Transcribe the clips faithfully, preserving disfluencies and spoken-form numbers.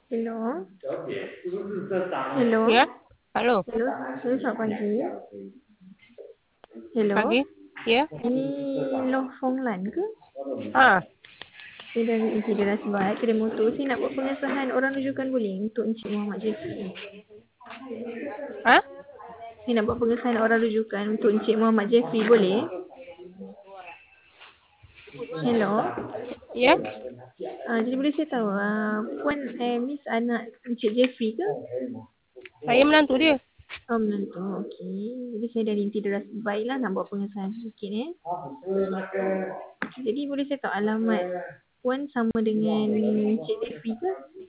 Hello. Hello. Ya, halo, Hello. Hello, selamat pagi. Hello. pagi. Ya, Ini Loh Fong Lan ke? ah, Saya dari Insideras Baik, kedai motor. Saya nak buat pengesahan orang rujukan boleh untuk Encik Muhammad Jeffrey. ah, Saya nak buat pengesahan orang rujukan untuk Encik Muhammad Jeffrey boleh? Hello. ya, Ah, jadi boleh saya tahu, ah, Puan eh, Miss anak Encik Jeffrey ke? saya menantu dia. Oh, menantu. Okey. Jadi saya dari Insideras Baik lah nak buat pengesahan sikit eh. Jadi boleh saya tahu alamat Puan sama dengan Encik Jeffrey ke?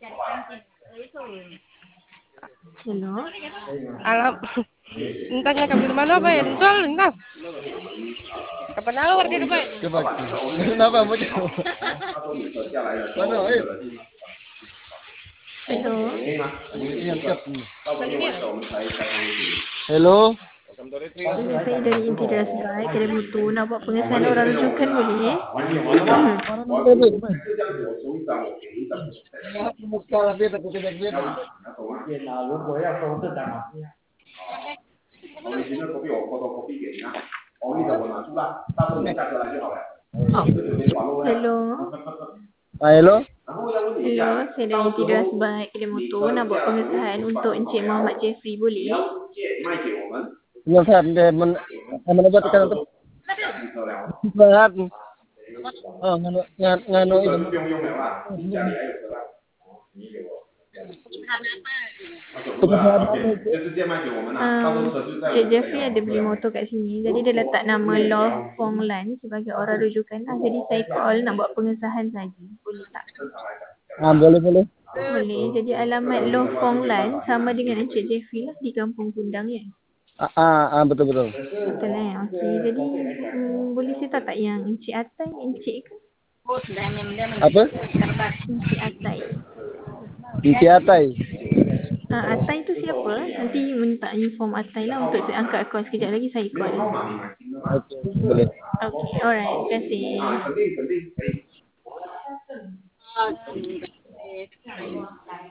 Hello. Alam, entahnya kapan mana apa ya, entah, entah. Kapan awal dia dapat? Coba. Kenapa mau coba? Mana? Eh, Hello. ini yang siap. Balik Hello. Ini saya dari Insideras Baik, kedai motor nak buat pengesahan orang rujukan boleh eh? Muka lah dia tak kena dia. 你的 copy 我 photocopy 给你啊，红利的我拿出来，到时候你下车来就好了。 Hello. Ah, hello. Hello, saya dari Insideras Baik, kedai motor nak buat pengesahan untuk Encik Muhammad Jeffrey boleh? Yang saya dia men mana buat kan untuk berat. Oh, ngano ngano itu. 不用用了啦，你家里还有车啦。 就直接卖给我们啦，到时候 Um, 车就在我 Encik 们 Jeffrey ada beli motor kat sini. Jadi dia letak nama Loh Fong Lan sebagai orang rujukan lah. Jadi saya call nak buat pengesahan saja. Boleh tak? Ah, boleh boleh. Boleh. Jadi alamat Loh Fong Lan sama dengan Encik Jeffrey lah di Kampung Kundang ya. Ah, ah, ah betul betul. Betul eh? Okey. Jadi um, boleh saya tahu tak yang Encik Atai, Encik ke? Apa? Encik Atai. Inci Atai. Ah, Atai tu siapa? Nanti minta inform Atai lah untuk saya angkat call sekejap lagi saya call. Okey, boleh. Okey, alright. Terima kasih.